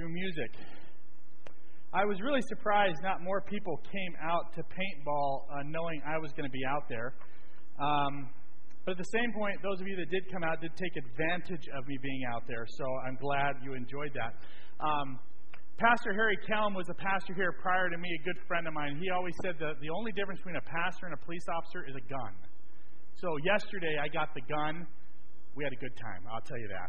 through music. I was really surprised not more people came out to paintball knowing I was going to be out there. But at the same point, those of you that did come out did take advantage of me being out there, so I'm glad you enjoyed that. Pastor Harry Kellum was a pastor here prior to me, a good friend of mine. He always said that the only difference between a pastor and a police officer is a gun. So yesterday I got the gun. We had a good time, I'll tell you that.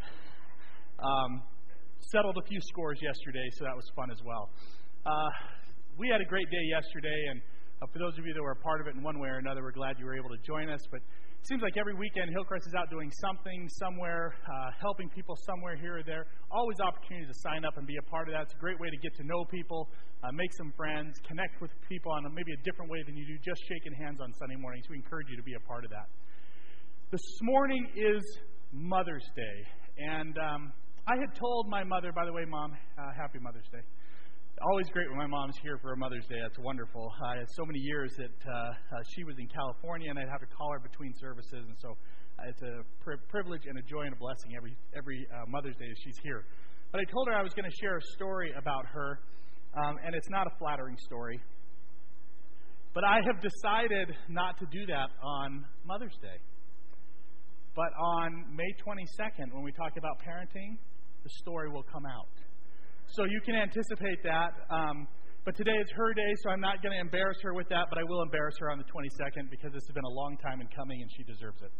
Settled a few scores yesterday, so that was fun as well. We had a great day yesterday, and for those of you that were a part of it in one way or another, we're glad you were able to join us. But it seems like every weekend Hillcrest is out doing something, somewhere, helping people somewhere here or there. Always opportunities to sign up and be a part of that. It's a great way to get to know people, make some friends, connect with people on maybe a different way than you do just shaking hands on Sunday mornings. We encourage you to be a part of that. This morning is Mother's Day, and I had told my mother, by the way, Mom, happy Mother's Day. Always great when my mom's here for a Mother's Day. That's wonderful. I had so many years that she was in California, and I'd have to call her between services, and so it's a privilege and a joy and a blessing every Mother's Day that she's here. But I told her I was going to share a story about her, and it's not a flattering story. But I have decided not to do that on Mother's Day. But on May 22nd, when we talk about parenting, the story will come out. So you can anticipate that. But today is her day, so I'm not going to embarrass her with that, but I will embarrass her on the 22nd because this has been a long time in coming and she deserves it.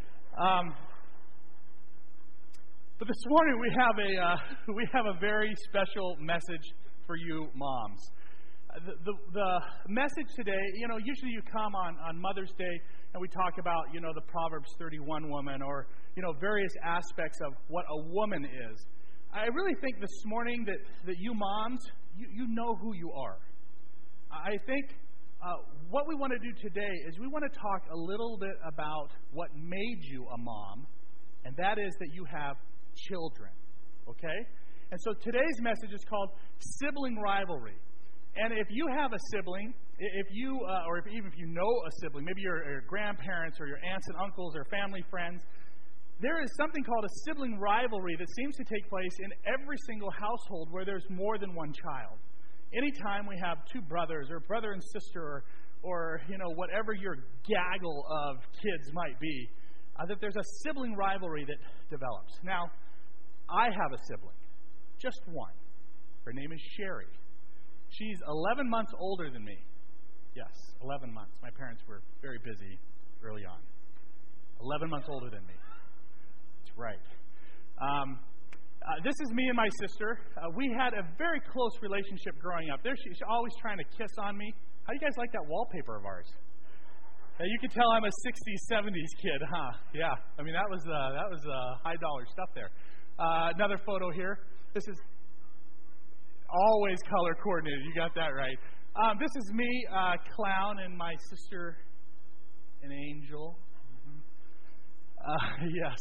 But this morning we have a very special message for you moms. The message today, usually you come on Mother's Day and we talk about, the Proverbs 31 woman or, various aspects of what a woman is. I really think this morning that you moms, you know who you are. I think what we want to do today is we want to talk a little bit about what made you a mom, and that is that you have children, okay? And so today's message is called Sibling Rivalry. And if you have a sibling, even if you know a sibling, maybe your grandparents or your aunts and uncles or family friends, there is something called a sibling rivalry that seems to take place in every single household where there's more than one child. Anytime we have two brothers or brother and sister or whatever your gaggle of kids might be, that there's a sibling rivalry that develops. Now, I have a sibling, just one. Her name is Sherry. She's 11 months older than me. Yes, 11 months. My parents were very busy early on. 11 months older than me. That's right. This is me and my sister. We had a very close relationship growing up. She's always trying to kiss on me. How do you guys like that wallpaper of ours? You can tell I'm a 60s, 70s kid, huh? Yeah. I mean, that was high dollar stuff there. Another photo here. This is always color coordinated. You got that right. This is me, Clown, and my sister, an angel. Yes.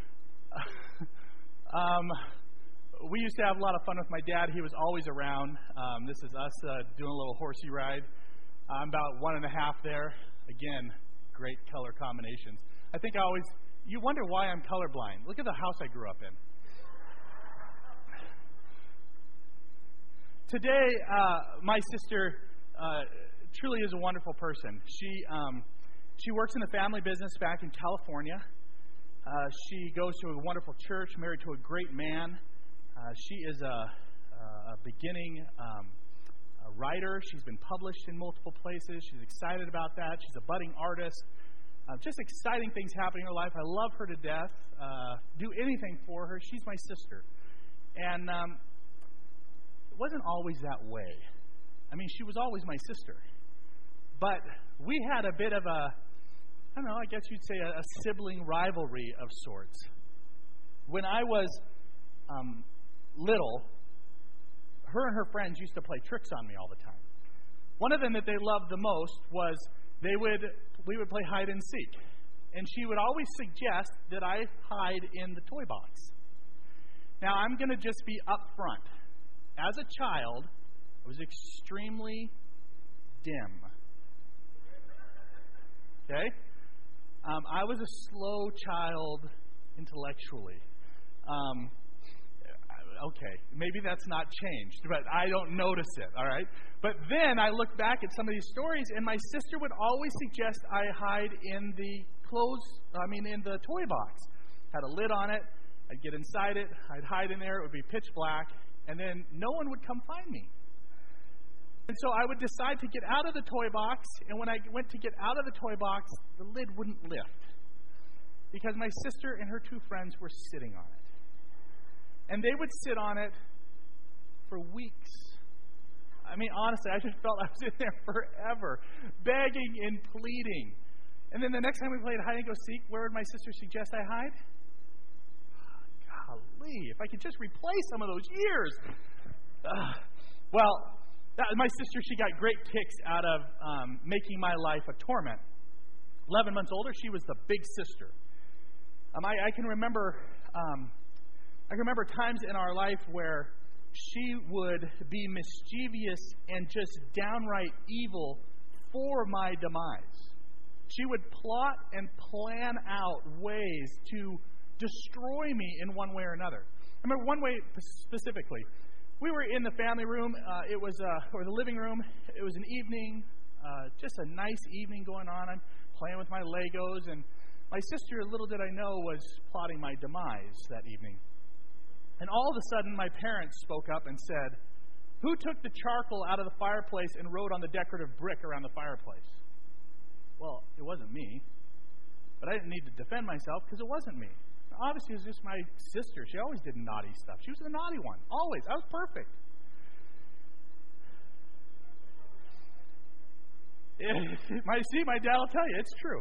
We used to have a lot of fun with my dad. He was always around. This is us doing a little horsey ride. I'm about 1.5 there. Again, great color combinations. You wonder why I'm colorblind. Look at the house I grew up in. Today, my sister truly is a wonderful person. She works in the family business back in California. She goes to a wonderful church, married to a great man. She is a beginning writer. She's been published in multiple places. She's excited about that. She's a budding artist. Just exciting things happening in her life. I love her to death. Do anything for her. She's my sister. And it wasn't always that way. I mean, she was always my sister. But we had a bit of I guess you'd say a sibling rivalry of sorts. When I was little, her and her friends used to play tricks on me all the time. One of them that they loved the most was we would play hide and seek. And she would always suggest that I hide in the toy box. Now, I'm going to just be upfront. As a child, I was extremely dim. Okay? I was a slow child intellectually. okay, maybe that's not changed, but I don't notice it, all right? But then I look back at some of these stories, and my sister would always suggest I hide in the in the toy box. Had a lid on it. I'd get inside it. I'd hide in there. It would be pitch black, and then no one would come find me. And so I would decide to get out of the toy box, and when I went to get out of the toy box, the lid wouldn't lift because my sister and her two friends were sitting on it. And they would sit on it for weeks. I mean, honestly, I just felt I was in there forever, begging and pleading. And then the next time we played hide and go seek, where would my sister suggest I hide? Golly, if I could just replay some of those years. My sister, she got great kicks out of making my life a torment. 11 months older, she was the big sister. I can remember times in our life where she would be mischievous and just downright evil for my demise. She would plot and plan out ways to destroy me in one way or another. I remember one way specifically. We were in the family room. Or the living room. It was an evening, just a nice evening going on. I'm playing with my Legos, and my sister, little did I know, was plotting my demise that evening. And all of a sudden, my parents spoke up and said, "Who took the charcoal out of the fireplace and wrote on the decorative brick around the fireplace?" Well, it wasn't me, but I didn't need to defend myself because it wasn't me. Obviously, it was just my sister. She always did naughty stuff. She was the naughty one. Always. I was perfect. My dad will tell you. It's true.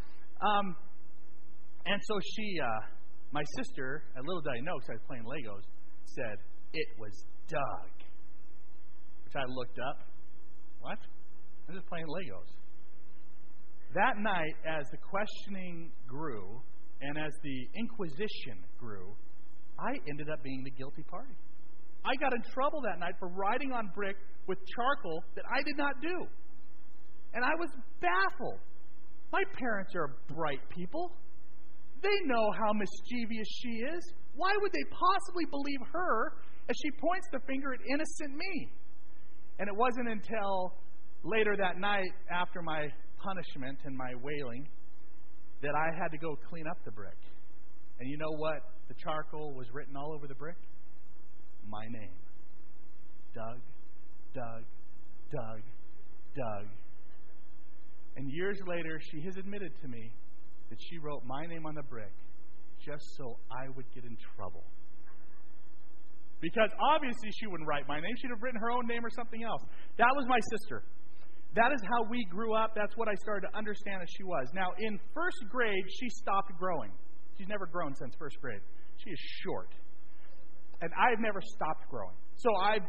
And so my sister, and little did I know because I was playing Legos, said, "It was Doug." Which I looked up. What? I'm just playing Legos. That night, as the questioning grew, and as the inquisition grew, I ended up being the guilty party. I got in trouble that night for writing on brick with charcoal that I did not do. And I was baffled. My parents are bright people. They know how mischievous she is. Why would they possibly believe her as she points the finger at innocent me? And it wasn't until later that night, after my punishment and my wailing, that I had to go clean up the brick. And you know what? The charcoal was written all over the brick? My name. Doug, Doug, Doug, Doug. And years later, she has admitted to me that she wrote my name on the brick just so I would get in trouble. Because obviously she wouldn't write my name. She'd have written her own name or something else. That was my sister. That is how we grew up. That's what I started to understand as she was. Now, in first grade, she stopped growing. She's never grown since first grade. She is short. And I've never stopped growing. So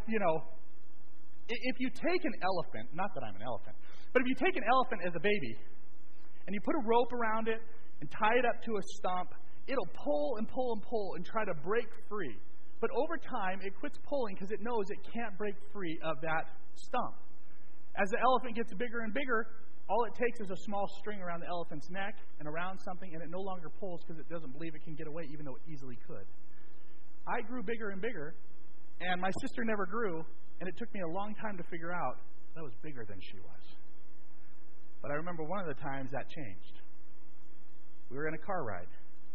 if you take an elephant, not that I'm an elephant, but if you take an elephant as a baby and you put a rope around it and tie it up to a stump, it'll pull and pull and pull and try to break free. But over time, it quits pulling because it knows it can't break free of that stump. As the elephant gets bigger and bigger, all it takes is a small string around the elephant's neck and around something, and it no longer pulls because it doesn't believe it can get away, even though it easily could. I grew bigger and bigger, and my sister never grew, and it took me a long time to figure out that I was bigger than she was. But I remember one of the times that changed. We were in a car ride.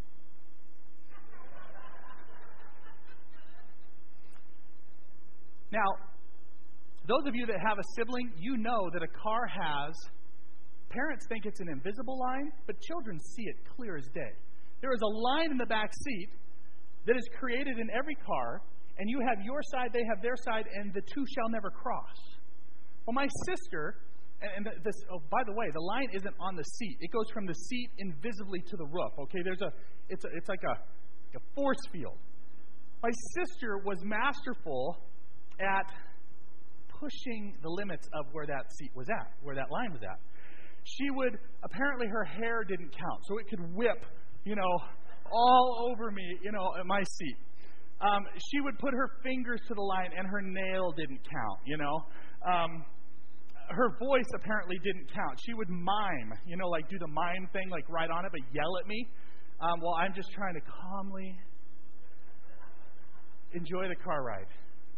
Now, those of you that have a sibling, you know that a car has, parents think it's an invisible line, but children see it clear as day. There is a line in the back seat that is created in every car, and you have your side, they have their side, and the two shall never cross. Well, my sister, by the way, the line isn't on the seat. It goes from the seat invisibly to the roof. Okay, it's like a force field. My sister was masterful at pushing the limits of where that seat was at, where that line was at. Apparently her hair didn't count, so it could whip, all over me, at my seat. She would put her fingers to the line and her nail didn't count, Her voice apparently didn't count. She would mime, do the mime thing, right on it, but yell at me while I'm just trying to calmly enjoy the car ride.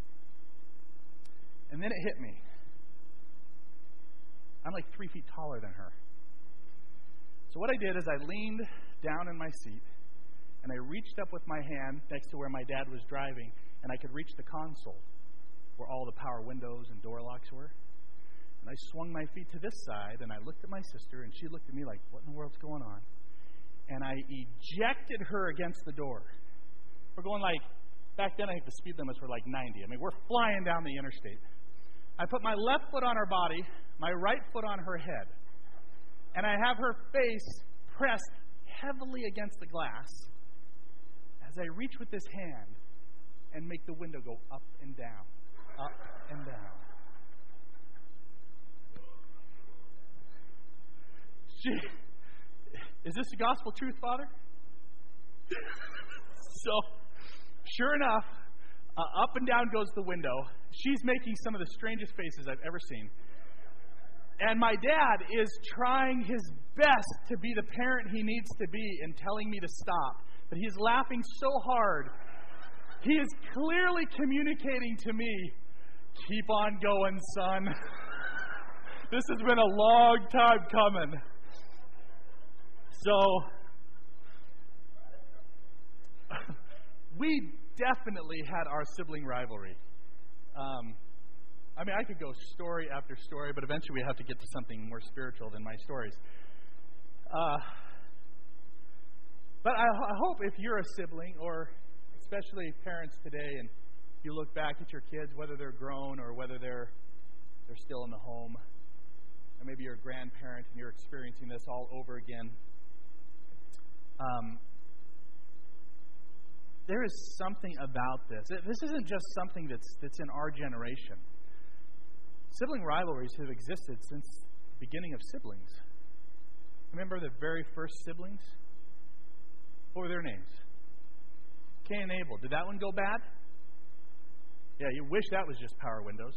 And then it hit me. I'm like 3 feet taller than her. So what I did is I leaned down in my seat, and I reached up with my hand next to where my dad was driving, and I could reach the console where all the power windows and door locks were. And I swung my feet to this side, and I looked at my sister, and she looked at me like, what in the world's going on? And I ejected her against the door. We're going like, back then I think the speed limits were like 90. I mean, we're flying down the interstate. I put my left foot on her body, my right foot on her head, and I have her face pressed heavily against the glass as I reach with this hand and make the window go up and down, up and down. Is this the gospel truth, Father? So, sure enough, up and down goes the window. She's making some of the strangest faces I've ever seen. And my dad is trying his best to be the parent he needs to be and telling me to stop. But he's laughing so hard. He is clearly communicating to me, keep on going, son. This has been a long time coming. So, we definitely had our sibling rivalry. I mean, I could go story after story, but eventually we have to get to something more spiritual than my stories. But I hope if you're a sibling, or especially parents today, and you look back at your kids, whether they're grown or whether they're still in the home, or maybe you're a grandparent and you're experiencing this all over again, there is something about this. This isn't just something that's in our generation. Sibling rivalries have existed since the beginning of siblings. Remember the very first siblings? What were their names? Cain and Abel. Did that one go bad? Yeah, you wish that was just power windows.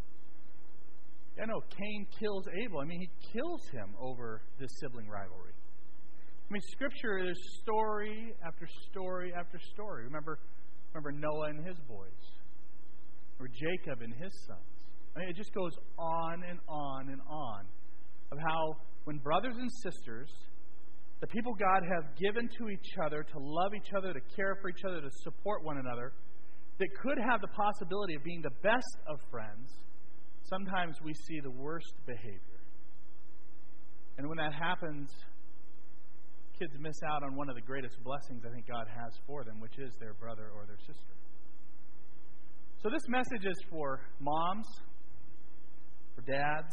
Yeah, no, Cain kills Abel. I mean, he kills him over this sibling rivalry. I mean, Scripture is story after story after story. Remember Noah and his boys, or Jacob and his sons. I mean, it just goes on and on and on of how when brothers and sisters, the people God have given to each other to love each other, to care for each other, to support one another, that could have the possibility of being the best of friends, sometimes we see the worst behavior. And when that happens, kids miss out on one of the greatest blessings I think God has for them, which is their brother or their sister. So this message is for moms, for dads,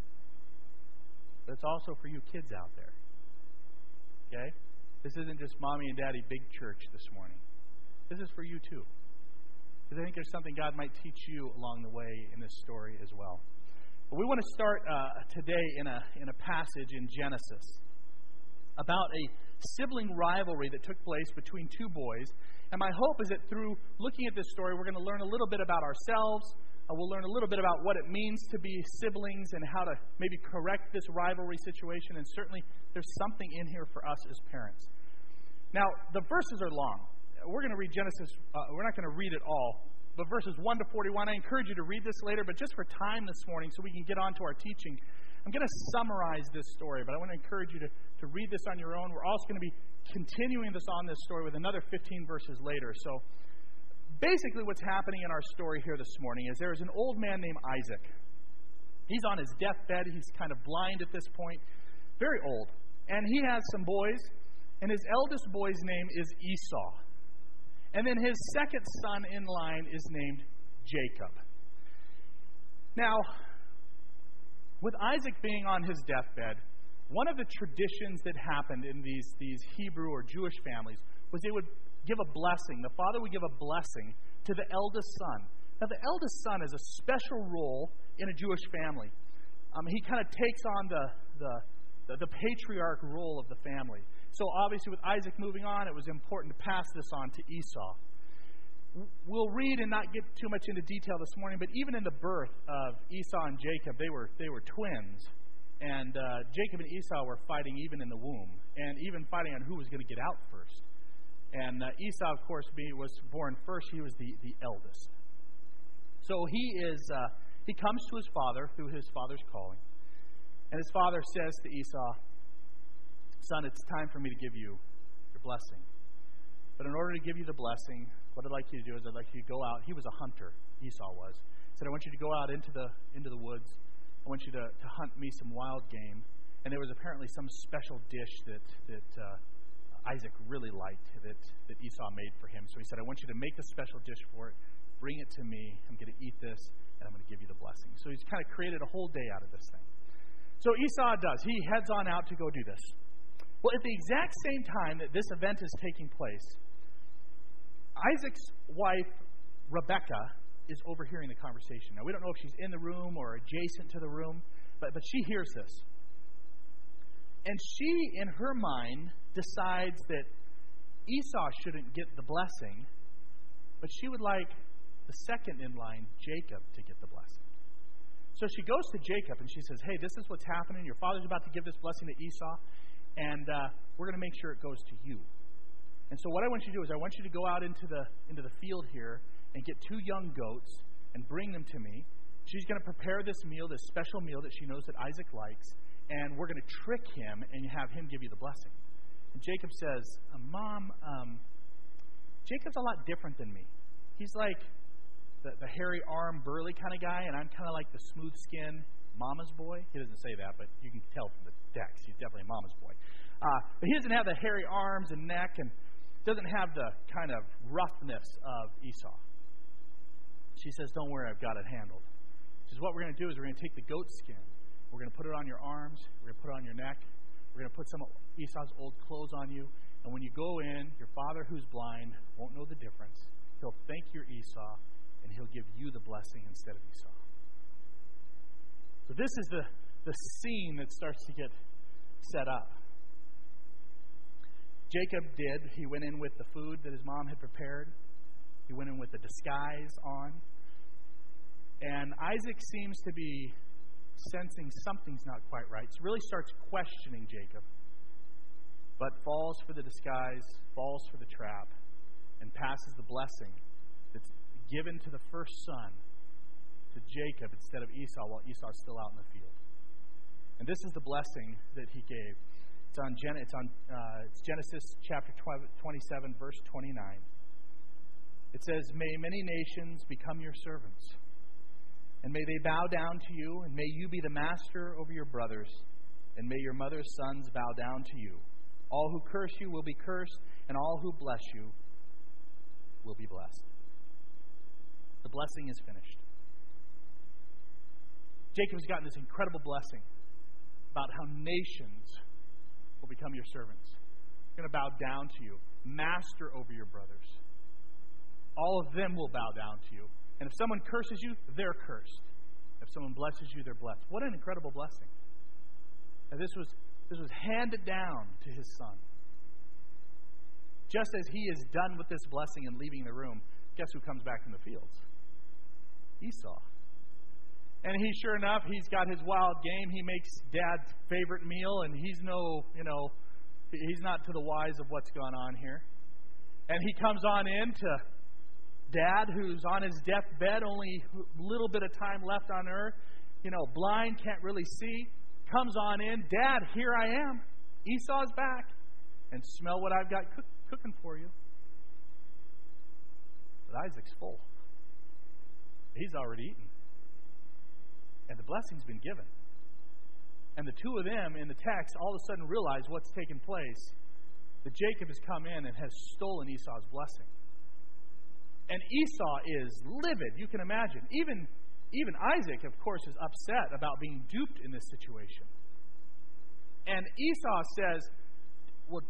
but it's also for you kids out there. Okay? This isn't just mommy and daddy big church this morning. This is for you too. Because I think there's something God might teach you along the way in this story as well. But we want to start today in a passage in Genesis about a sibling rivalry that took place between two boys. And my hope is that through looking at this story, we're going to learn a little bit about ourselves. We'll learn a little bit about what it means to be siblings and how to maybe correct this rivalry situation. And certainly there's something in here for us as parents. Now, the verses are long. We're going to read Genesis. We're not going to read it all. But verses 1 to 41, I encourage you to read this later. But just for time this morning so we can get on to our teaching, I'm going to summarize this story, but I want to encourage you to read this on your own. We're also going to be continuing this on this story with another 15 verses later. So basically what's happening in our story here this morning is there is an old man named Isaac. He's on his deathbed. He's kind of blind at this point, very old. And he has some boys, and his eldest boy's name is Esau. And then his second son in line is named Jacob. Now, with Isaac being on his deathbed, one of the traditions that happened in these Hebrew or Jewish families was they would give a blessing. The father would give a blessing to the eldest son. Now, the eldest son is a special role in a Jewish family. He kind of takes on the patriarch role of the family. So obviously with Isaac moving on, it was important to pass this on to Esau. We'll read and not get too much into detail this morning, but even in the birth of Esau and Jacob, they were twins. And Jacob and Esau were fighting even in the womb, and even fighting on who was going to get out first. And Esau, of course, was born first. He was the eldest. So he comes to his father through his father's calling. And his father says to Esau, "Son, it's time for me to give you your blessing. But in order to give you the blessing, what I'd like you to do is I'd like you to go out." He was a hunter, Esau was. He said, "I want you to go out into the woods. I want you to hunt me some wild game." And there was apparently some special dish that Isaac really liked that Esau made for him. So he said, "I want you to make a special dish for it. Bring it to me. I'm going to eat this, and I'm going to give you the blessing." So he's kind of created a whole day out of this thing. So Esau does. He heads on out to go do this. Well, at the exact same time that this event is taking place, Isaac's wife, Rebekah, is overhearing the conversation. Now, we don't know if she's in the room or adjacent to the room, but she hears this. And she, in her mind, decides that Esau shouldn't get the blessing, but she would like the second in line, Jacob, to get the blessing. So she goes to Jacob and she says, "Hey, this is what's happening. Your father's about to give this blessing to Esau, and we're going to make sure it goes to you. And so what I want you to do is I want you to go out into the field here and get 2 young goats and bring them to me. She's going to prepare this meal, this special meal that she knows that Isaac likes, and we're going to trick him and have him give you the blessing." And Jacob says, "Mom, Jacob's a lot different than me. He's like the hairy arm, burly kind of guy, and I'm kind of like the smooth skin mama's boy." He doesn't say that, but you can tell from the text. He's definitely mama's boy. But he doesn't have the hairy arms and neck, and doesn't have the kind of roughness of Esau. She says, "Don't worry, I've got it handled." She says, "What we're going to do is we're going to take the goat skin. We're going to put it on your arms. We're going to put it on your neck. We're going to put some of Esau's old clothes on you. And when you go in, your father who's blind won't know the difference. He'll thank your Esau, and he'll give you the blessing instead of Esau." So this is the scene that starts to get set up. Jacob did. He went in with the food that his mom had prepared. He went in with the disguise on. And Isaac seems to be sensing something's not quite right. So really starts questioning Jacob. But falls for the disguise, falls for the trap, and passes the blessing that's given to the first son to Jacob instead of Esau while Esau's still out in the field. And this is the blessing that he gave. It's Genesis chapter 27, verse 29. It says, "May many nations become your servants, and may they bow down to you, and may you be the master over your brothers, and may your mother's sons bow down to you. All who curse you will be cursed, and all who bless you will be blessed." The blessing is finished. Jacob's gotten this incredible blessing about how nations will become your servants. They're going to bow down to you. Master over your brothers. All of them will bow down to you. And if someone curses you, they're cursed. If someone blesses you, they're blessed. What an incredible blessing. And this was handed down to his son. Just as he is done with this blessing and leaving the room, guess who comes back from the fields? Esau. And sure enough, he's got his wild game. He makes Dad's favorite meal, and he's he's not to the wise of what's gone on here. And he comes on in to Dad, who's on his deathbed, only a little bit of time left on earth, blind, can't really see. Comes on in, "Dad, here I am. Esau's back. And smell what I've got cooking for you." But Isaac's full. He's already eaten. And the blessing's been given. And the two of them in the text all of a sudden realize what's taken place. That Jacob has come in and has stolen Esau's blessing. And Esau is livid, you can imagine. Even Isaac, of course, is upset about being duped in this situation. And Esau says, "Well,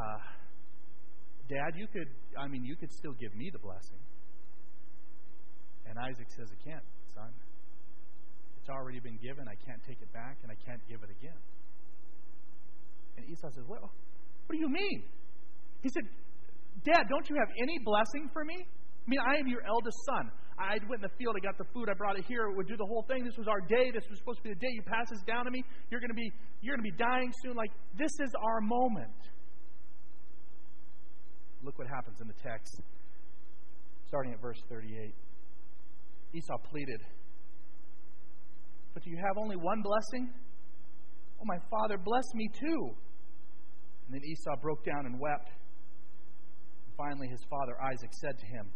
Dad, you could still give me the blessing." And Isaac says, "I can't, son. It's already been given. I can't take it back, and I can't give it again." And Esau says, "What do you mean?" He said, "Dad, don't you have any blessing for me? I am your eldest son. I went in the field, I got the food, I brought it here, it would do the whole thing. This was our day. This was supposed to be the day you pass this down to me. You're going to be dying soon. Like, this is our moment." Look what happens in the text, starting at verse 38. Esau pleaded, "But do you have only one blessing? Oh, my father, bless me too." And then Esau broke down and wept. And finally his father Isaac said to him,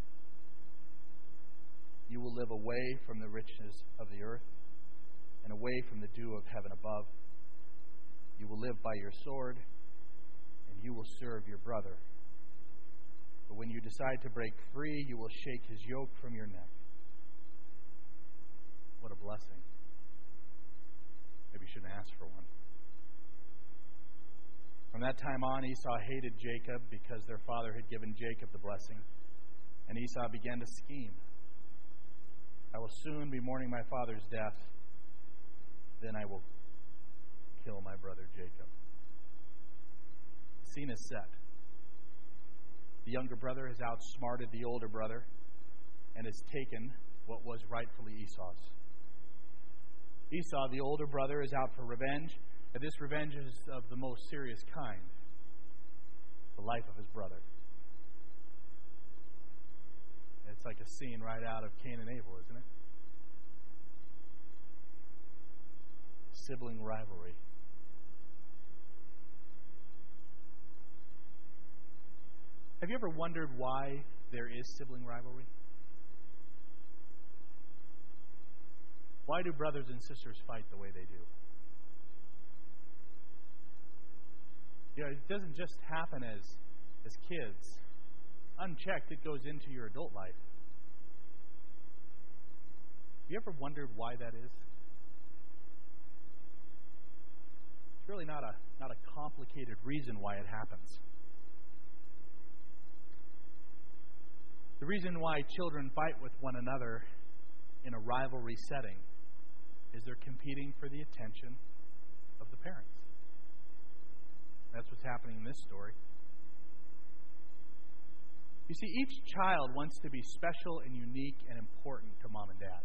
"You will live away from the riches of the earth and away from the dew of heaven above. You will live by your sword, and you will serve your brother. But when you decide to break free, you will shake his yoke from your neck." What a blessing. Maybe you shouldn't ask for one. From that time on, Esau hated Jacob because their father had given Jacob the blessing. And Esau began to scheme. "I will soon be mourning my father's death. Then I will kill my brother Jacob." The scene is set. The younger brother has outsmarted the older brother and has taken what was rightfully Esau's. Esau, the older brother, is out for revenge, and this revenge is of the most serious kind: the life of his brother. It's like a scene right out of Cain and Abel, isn't it? Sibling rivalry. Have you ever wondered why there is sibling rivalry? Why do brothers and sisters fight the way they do? You know, it doesn't just happen as kids. Unchecked, it goes into your adult life. Have you ever wondered why that is? It's really not a complicated reason why it happens. The reason why children fight with one another in a rivalry setting is they're competing for the attention of the parents. That's what's happening in this story. You see, each child wants to be special and unique and important to mom and dad.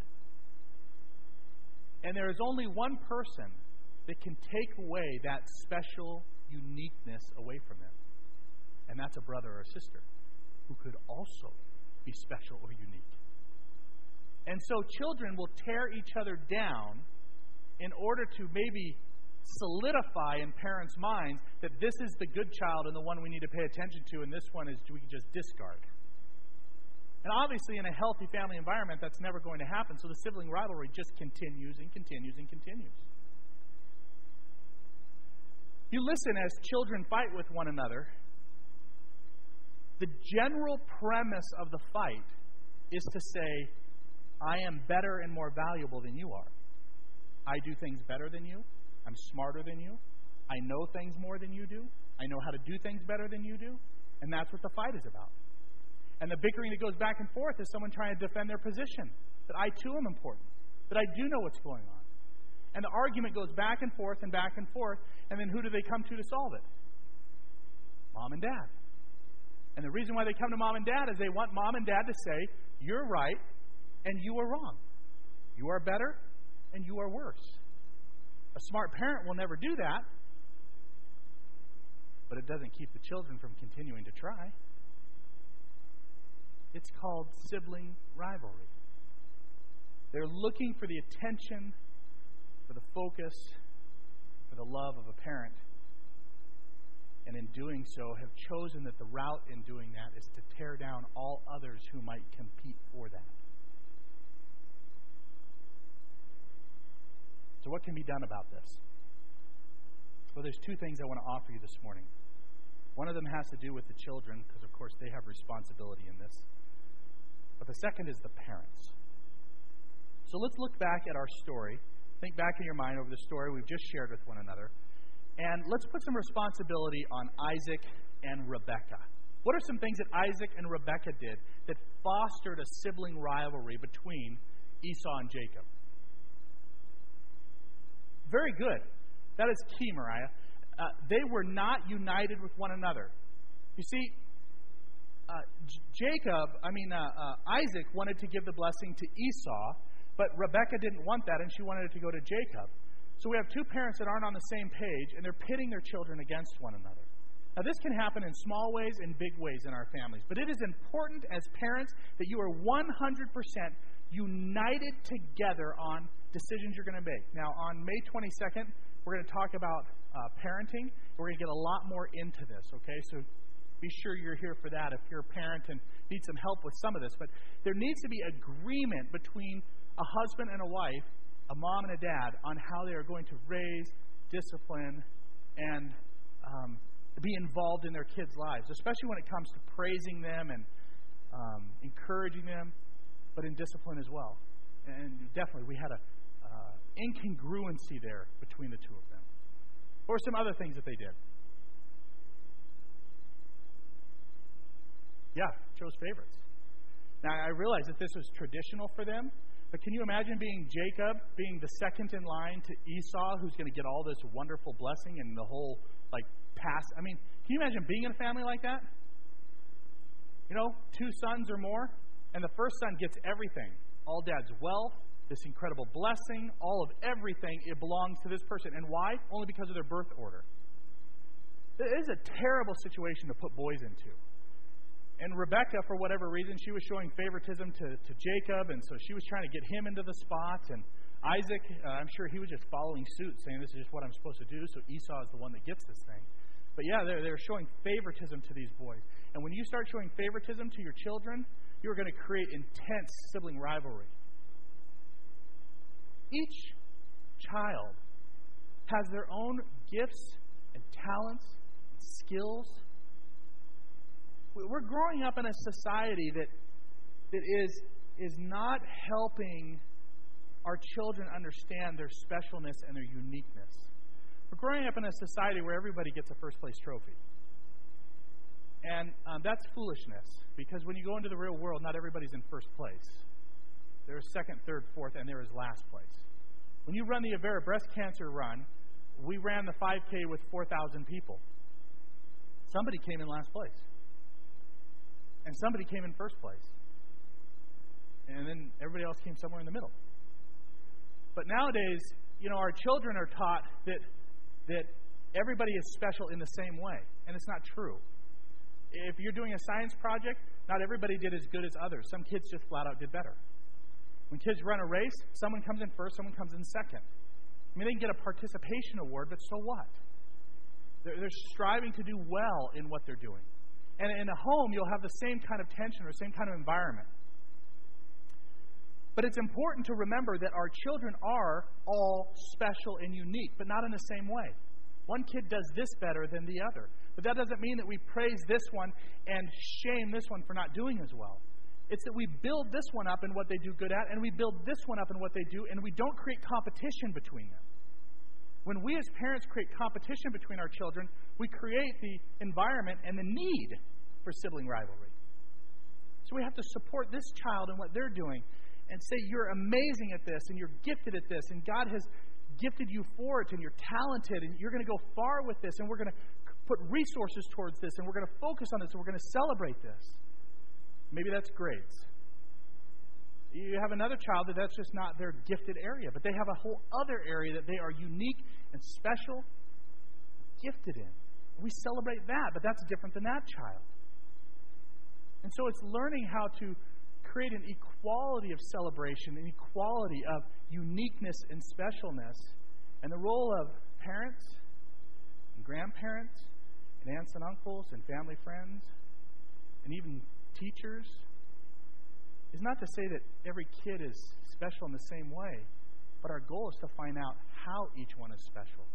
And there is only one person that can take away that special uniqueness away from them. And that's a brother or a sister who could also be special or unique. And so children will tear each other down in order to maybe solidify in parents' minds that this is the good child and the one we need to pay attention to, and this one is we can just discard. And obviously in a healthy family environment, that's never going to happen, so the sibling rivalry just continues and continues and continues. You listen as children fight with one another. The general premise of the fight is to say, I am better and more valuable than you are. I do things better than you. I'm smarter than you. I know things more than you do. I know how to do things better than you do. And that's what the fight is about. And the bickering that goes back and forth is someone trying to defend their position. That I too am important. That I do know what's going on. And the argument goes back and forth and back and forth. And then who do they come to solve it? Mom and dad. And the reason why they come to mom and dad is they want mom and dad to say, you're right and you are wrong. You are better and you are worse. A smart parent will never do that, but it doesn't keep the children from continuing to try. It's called sibling rivalry. They're looking for the attention, for the focus, for the love of a parent. And in doing so, have chosen that the route in doing that is to tear down all others who might compete for that. So what can be done about this? Well, there's two things I want to offer you this morning. One of them has to do with the children, because of course they have responsibility in this. But the second is the parents. So let's look back at our story. Think back in your mind over the story we've just shared with one another. And let's put some responsibility on Isaac and Rebekah. What are some things that Isaac and Rebekah did that fostered a sibling rivalry between Esau and Jacob? Very good. That is key, Mariah. They were not united with one another. You see, Isaac wanted to give the blessing to Esau, but Rebekah didn't want that, and she wanted it to go to Jacob. So we have two parents that aren't on the same page, and they're pitting their children against one another. Now, this can happen in small ways and big ways in our families, but it is important as parents that you are 100% united together on decisions you're going to make. Now, on May 22nd, we're going to talk about parenting. We're going to get a lot more into this, okay? So be sure you're here for that if you're a parent and need some help with some of this. But there needs to be agreement between a husband and a wife, a mom and a dad, on how they are going to raise, discipline, and be involved in their kids' lives, especially when it comes to praising them and encouraging them, but in discipline as well. And definitely, we had a incongruency there between the two of them. Or some other things that they did. Yeah, chose favorites. Now, I realize that this was traditional for them, but can you imagine being Jacob, being the second in line to Esau, who's going to get all this wonderful blessing and the whole, pass? I mean, can you imagine being in a family like that? You know, 2 sons or more, and the first son gets everything. All dad's wealth, this incredible blessing, all of everything, it belongs to this person. And why? Only because of their birth order. It is a terrible situation to put boys into. And Rebekah, for whatever reason, she was showing favoritism to Jacob, and so she was trying to get him into the spots. And Isaac, I'm sure he was just following suit, saying this is just what I'm supposed to do, so Esau is the one that gets this thing. But yeah, they're showing favoritism to these boys. And when you start showing favoritism to your children, you're going to create intense sibling rivalry. Each child has their own gifts and talents and skills. We're growing up in a society that is not helping our children understand their specialness and their uniqueness. We're growing up in a society where everybody gets a first-place trophy. And that's foolishness, because when you go into the real world, not everybody's in first place. There is second, third, fourth, and there is last place. When you run the Avera breast cancer run, we ran the 5K with 4,000 people. Somebody came in last place. And somebody came in first place. And then everybody else came somewhere in the middle. But nowadays, our children are taught that everybody is special in the same way. And it's not true. If you're doing a science project, not everybody did as good as others. Some kids just flat out did better. When kids run a race, someone comes in first, someone comes in second. I mean, they can get a participation award, but so what? They're striving to do well in what they're doing. And in a home, you'll have the same kind of tension or same kind of environment. But it's important to remember that our children are all special and unique, but not in the same way. One kid does this better than the other. But that doesn't mean that we praise this one and shame this one for not doing as well. It's that we build this one up in what they do good at, and we build this one up in what they do, and we don't create competition between them. When we as parents create competition between our children, we create the environment and the need for sibling rivalry. So we have to support this child in what they're doing and say, you're amazing at this, and you're gifted at this, and God has gifted you for it, and you're talented, and you're going to go far with this, and we're going to put resources towards this, and we're going to focus on this, and we're going to celebrate this. Maybe that's grades. You have another child that's just not their gifted area, but they have a whole other area that they are unique and special, gifted in. We celebrate that, but that's different than that child. And so it's learning how to create an equality of celebration, an equality of uniqueness and specialness. And the role of parents and grandparents and aunts and uncles and family friends and even teachers is not to say that every kid is special in the same way, but our goal is to find out how each one is special.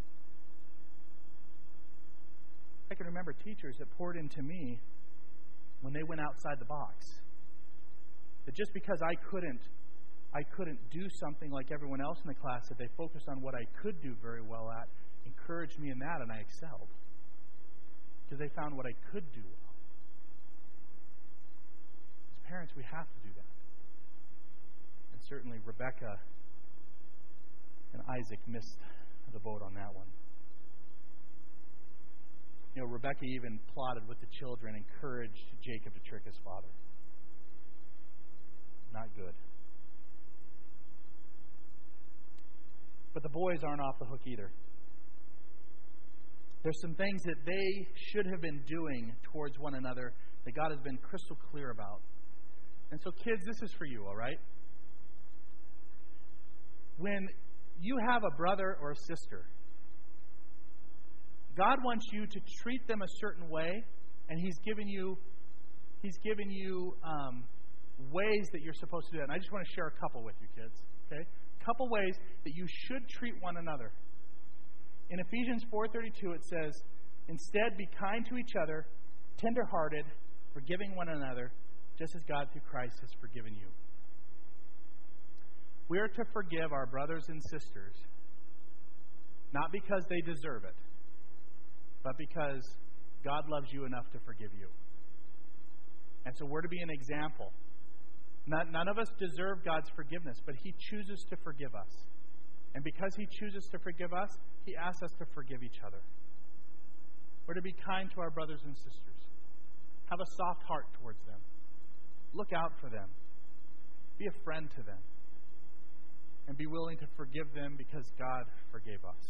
I can remember teachers that poured into me when they went outside the box. That just because I couldn't do something like everyone else in the class, that they focused on what I could do very well at, encouraged me in that, and I excelled. Because they found what I could do well. As parents, we have to do that. And certainly Rebekah and Isaac missed the boat on that one. Rebekah even plotted with the children, encouraged Jacob to trick his father. Not good. But the boys aren't off the hook either. There's some things that they should have been doing towards one another that God has been crystal clear about. And so, kids, this is for you, all right? When you have a brother or a sister, God wants you to treat them a certain way, and He's given you ways that you're supposed to do it. And I just want to share a couple with you, kids. Okay, a couple ways that you should treat one another. In Ephesians 4:32, it says, "Instead, be kind to each other, tender-hearted, forgiving one another, just as God through Christ has forgiven you." We are to forgive our brothers and sisters, not because they deserve it, but because God loves you enough to forgive you. And so we're to be an example. None of us deserve God's forgiveness, but He chooses to forgive us. And because He chooses to forgive us, He asks us to forgive each other. We're to be kind to our brothers and sisters. Have a soft heart towards them. Look out for them. Be a friend to them. And be willing to forgive them because God forgave us.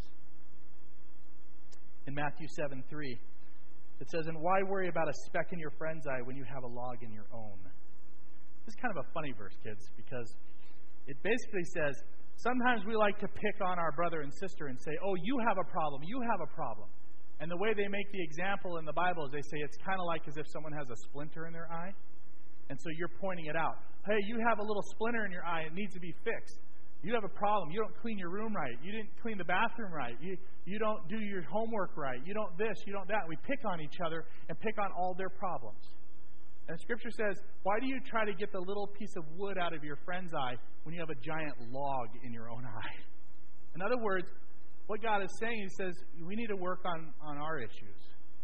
In Matthew 7:3, it says, "And why worry about a speck in your friend's eye when you have a log in your own?" This is kind of a funny verse, kids, because it basically says, sometimes we like to pick on our brother and sister and say, "Oh, you have a problem, you have a problem." And the way they make the example in the Bible is they say it's kind of like as if someone has a splinter in their eye. And so you're pointing it out. Hey, you have a little splinter in your eye. It needs to be fixed. You have a problem. You don't clean your room right. You didn't clean the bathroom right. You don't do your homework right. You don't this, you don't that. We pick on each other and pick on all their problems. And Scripture says, why do you try to get the little piece of wood out of your friend's eye when you have a giant log in your own eye? In other words, what God is saying, He says, we need to work on our issues.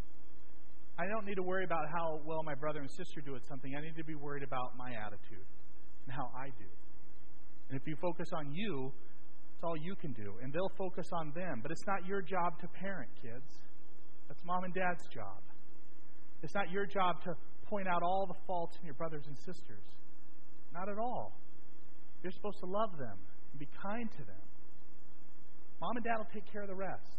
I don't need to worry about how well my brother and sister do at something. I need to be worried about my attitude and how I do. And if you focus on you, it's all you can do. And they'll focus on them. But it's not your job to parent, kids. That's mom and dad's job. It's not your job to point out all the faults in your brothers and sisters. Not at all. You're supposed to love them and be kind to them. Mom and dad will take care of the rest.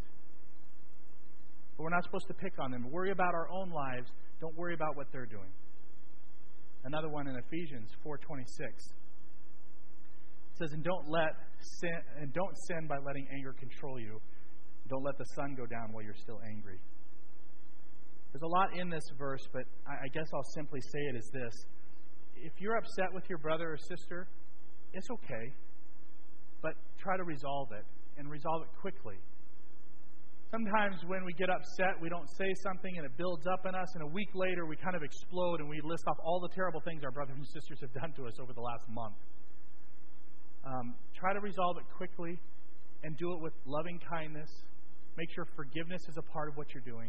But we're not supposed to pick on them. Worry about our own lives. Don't worry about what they're doing. Another one in Ephesians 4:26. It says, and don't sin by letting anger control you. Don't let the sun go down while you're still angry. There's a lot in this verse, but I guess I'll simply say it as this. If you're upset with your brother or sister, it's okay. But try to resolve it, and resolve it quickly. Sometimes when we get upset, we don't say something and it builds up in us, and a week later we kind of explode and we list off all the terrible things our brothers and sisters have done to us over the last month. Try to resolve it quickly and do it with loving kindness. Make sure forgiveness is a part of what you're doing.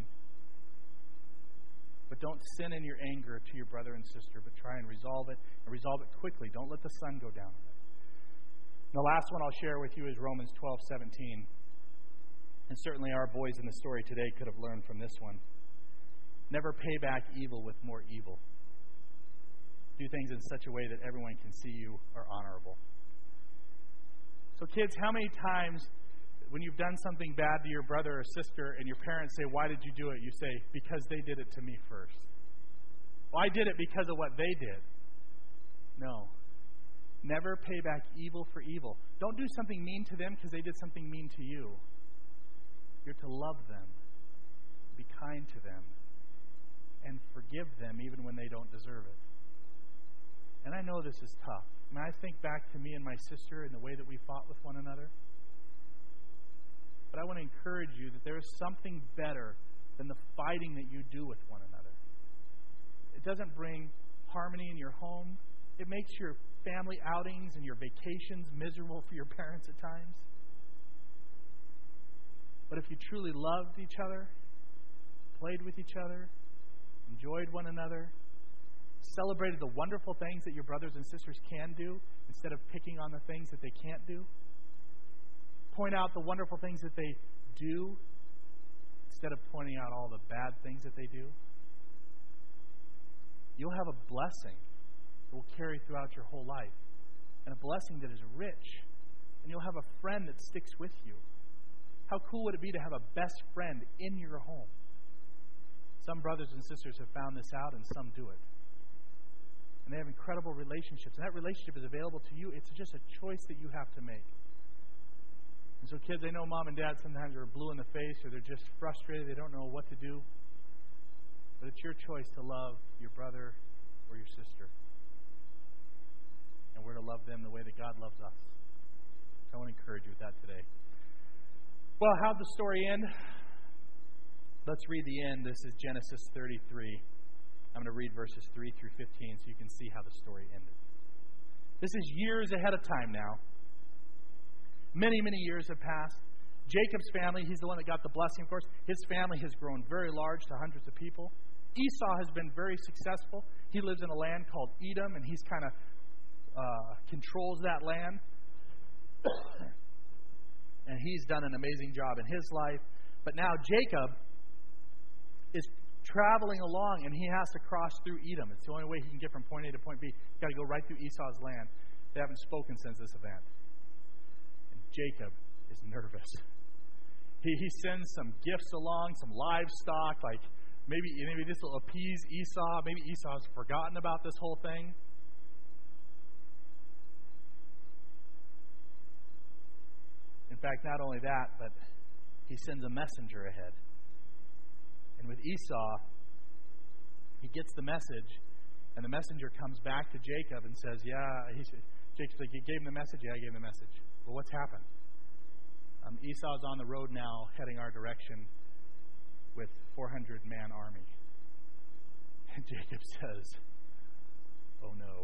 But don't sin in your anger to your brother and sister, but try and resolve it quickly. Don't let the sun go down on it. And the last one I'll share with you is Romans 12:17. And certainly our boys in the story today could have learned from this one. Never pay back evil with more evil. Do things in such a way that everyone can see you are honorable. So kids, how many times when you've done something bad to your brother or sister and your parents say, why did you do it? You say, because they did it to me first. Well, I did it because of what they did. No. Never pay back evil for evil. Don't do something mean to them because they did something mean to you. You're to love them, be kind to them, and forgive them even when they don't deserve it. And I know this is tough. When I think back to me and my sister and the way that we fought with one another, but I want to encourage you that there is something better than the fighting that you do with one another. It doesn't bring harmony in your home. It makes your family outings and your vacations miserable for your parents at times. But if you truly loved each other, played with each other, enjoyed one another, celebrated the wonderful things that your brothers and sisters can do instead of picking on the things that they can't do, point out the wonderful things that they do instead of pointing out all the bad things that they do, you'll have a blessing that will carry throughout your whole life, and a blessing that is rich, and you'll have a friend that sticks with you. How cool would it be to have a best friend in your home? Some brothers and sisters have found this out, and some do it. And they have incredible relationships. And that relationship is available to you. It's just a choice that you have to make. And so kids, I know mom and dad sometimes are blue in the face or they're just frustrated. They don't know what to do. But it's your choice to love your brother or your sister. And we're to love them the way that God loves us. So I want to encourage you with that today. Well, how'd the story end? Let's read the end. This is Genesis 33. I'm going to read verses 3 through 15 so you can see how the story ended. This is years ahead of time now. Many, many years have passed. Jacob's family, he's the one that got the blessing, of course. His family has grown very large to hundreds of people. Esau has been very successful. He lives in a land called Edom, and he's kind of controls that land. And he's done an amazing job in his life. But now Jacob is traveling along, and he has to cross through Edom. It's the only way he can get from point A to point B. He's got to go right through Esau's land. They haven't spoken since this event. And Jacob is nervous. He sends some gifts along, some livestock, like maybe this will appease Esau. Maybe Esau's forgotten about this whole thing. In fact, not only that, but he sends a messenger ahead. And with Esau, he gets the message, and the messenger comes back to Jacob and says, Jacob's like, you gave him the message? Yeah, I gave him the message. Well, what's happened? Esau's on the road now, heading our direction with 400-man army. And Jacob says, oh no.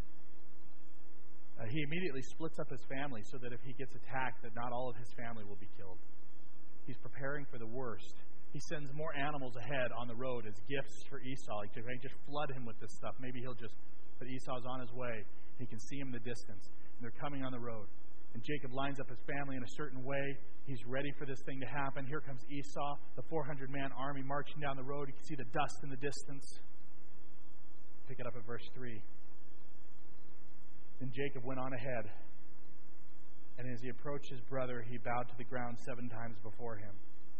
He immediately splits up his family so that if he gets attacked, that not all of his family will be killed. He's preparing for the worst. He sends more animals ahead on the road as gifts for Esau. Like, just flood him with this stuff. Maybe but Esau's on his way. He can see him in the distance. And they're coming on the road. And Jacob lines up his family in a certain way. He's ready for this thing to happen. Here comes Esau, the 400-man army marching down the road. You can see the dust in the distance. Pick it up at verse 3. Then Jacob went on ahead. And as he approached his brother, he bowed to the ground 7 times before him.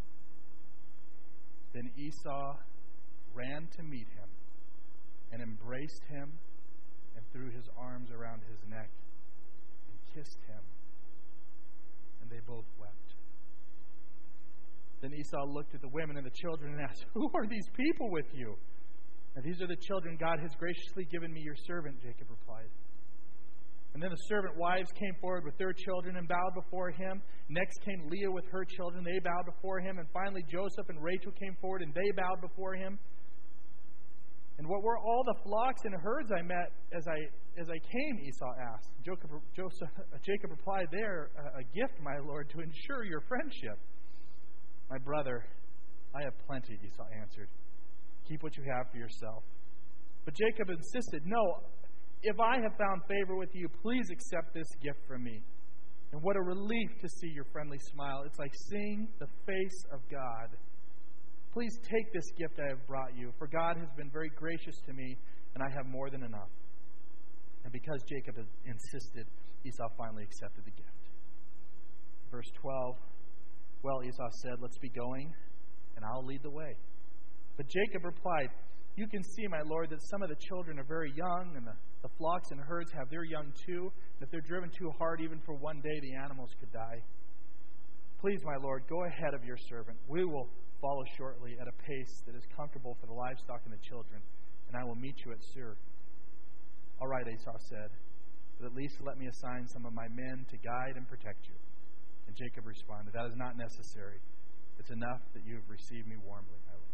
Then Esau ran to meet him and embraced him and threw his arms around his neck and kissed him. And they both wept. Then Esau looked at the women and the children and asked, who are these people with you? And these are the children God has graciously given me, your servant, Jacob replied. And then the servant wives came forward with their children and bowed before him. Next came Leah with her children. They bowed before him. And finally Joseph and Rachel came forward and they bowed before him. And what were all the flocks and herds I met as I came, Esau asked. Jacob replied, "They're a gift, my lord, to ensure your friendship." "My brother, I have plenty," Esau answered. "Keep what you have for yourself." But Jacob insisted, "No, if I have found favor with you, please accept this gift from me." And what a relief to see your friendly smile. It's like seeing the face of God. "Please take this gift I have brought you, for God has been very gracious to me, and I have more than enough." And because Jacob had insisted, Esau finally accepted the gift. Verse 12, "Well," Esau said, "let's be going, and I'll lead the way." But Jacob replied, "You can see, my lord, that some of the children are very young, and the flocks and herds have their young too. And if they're driven too hard, even for one day, the animals could die. Please, my lord, go ahead of your servant. We will follow shortly at a pace that is comfortable for the livestock and the children, and I will meet you at Seir." "All right," Esau said, "but at least let me assign some of my men to guide and protect you." And Jacob responded, "That is not necessary. It's enough that you have received me warmly, my lord."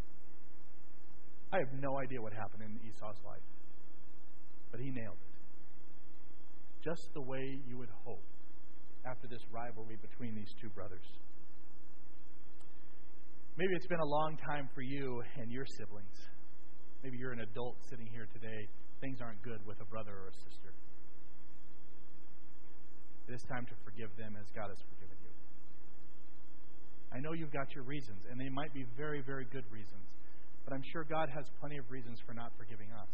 I have no idea what happened in Esau's life, but he nailed it. Just the way you would hope after this rivalry between these two brothers. Maybe it's been a long time for you and your siblings. Maybe you're an adult sitting here today. Things aren't good with a brother or a sister. It is time to forgive them as God has forgiven you. I know you've got your reasons, and they might be very, very good reasons, but I'm sure God has plenty of reasons for not forgiving us.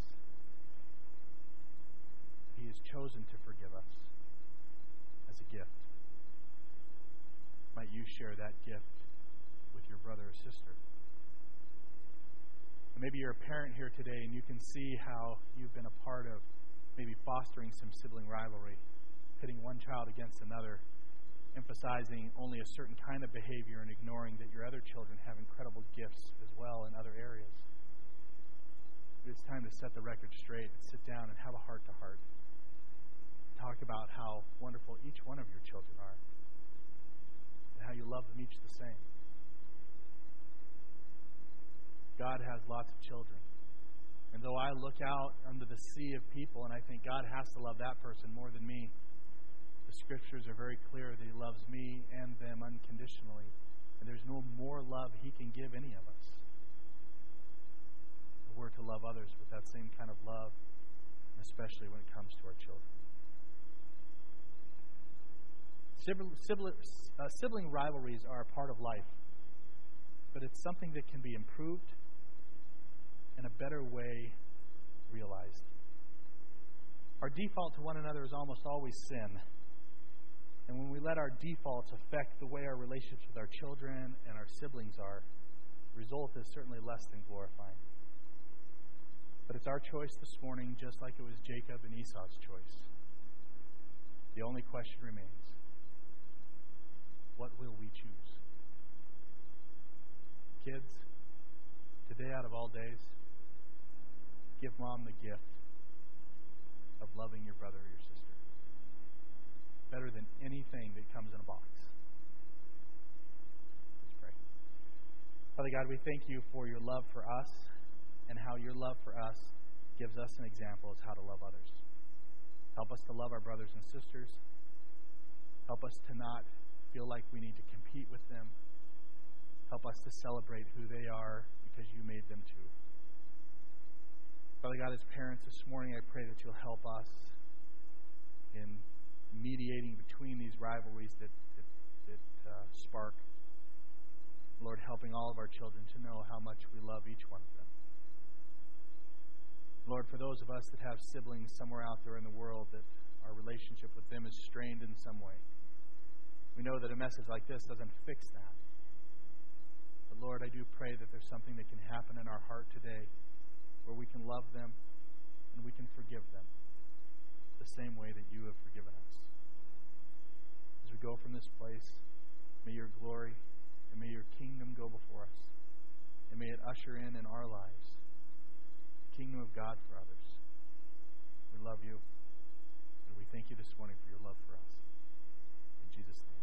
He has chosen to forgive us as a gift. Might you you share that gift with your brother or sister? And maybe you're a parent here today and you can see how you've been a part of maybe fostering some sibling rivalry, pitting one child against another, emphasizing only a certain kind of behavior and ignoring that your other children have incredible gifts as well in other areas. It's time to set the record straight and sit down and have a heart-to-heart. Talk about how wonderful each one of your children are and how you love them each the same. God has lots of children. And though I look out under the sea of people and I think God has to love that person more than me, the Scriptures are very clear that He loves me and them unconditionally. And there's no more love He can give any of us. We're to love others with that same kind of love, especially when it comes to our children. Sibling rivalries are a part of life, but it's something that can be improved in a better way realized. Our default to one another is almost always sin. And when we let our defaults affect the way our relationships with our children and our siblings are, the result is certainly less than glorifying. But it's our choice this morning, just like it was Jacob and Esau's choice. The only question remains, what will we choose? Kids, today out of all days, give Mom the gift of loving your brother or your sister better than anything that comes in a box. Let's pray. Father God, we thank you for your love for us and how your love for us gives us an example as how to love others. Help us to love our brothers and sisters. Help us to not feel like we need to compete with them. Help us to celebrate who they are because you made them too. Father God, as parents this morning, I pray that you'll help us in mediating between these rivalries that spark. Lord, helping all of our children to know how much we love each one of them. Lord, for those of us that have siblings somewhere out there in the world that our relationship with them is strained in some way, we know that a message like this doesn't fix that. But Lord, I do pray that there's something that can happen in our heart today where we can love them and we can forgive them the same way that you have forgiven us. As we go from this place, may your glory and may your kingdom go before us. And may it usher in our lives the kingdom of God for others. We love you, and we thank you this morning for your love for us. In Jesus' name.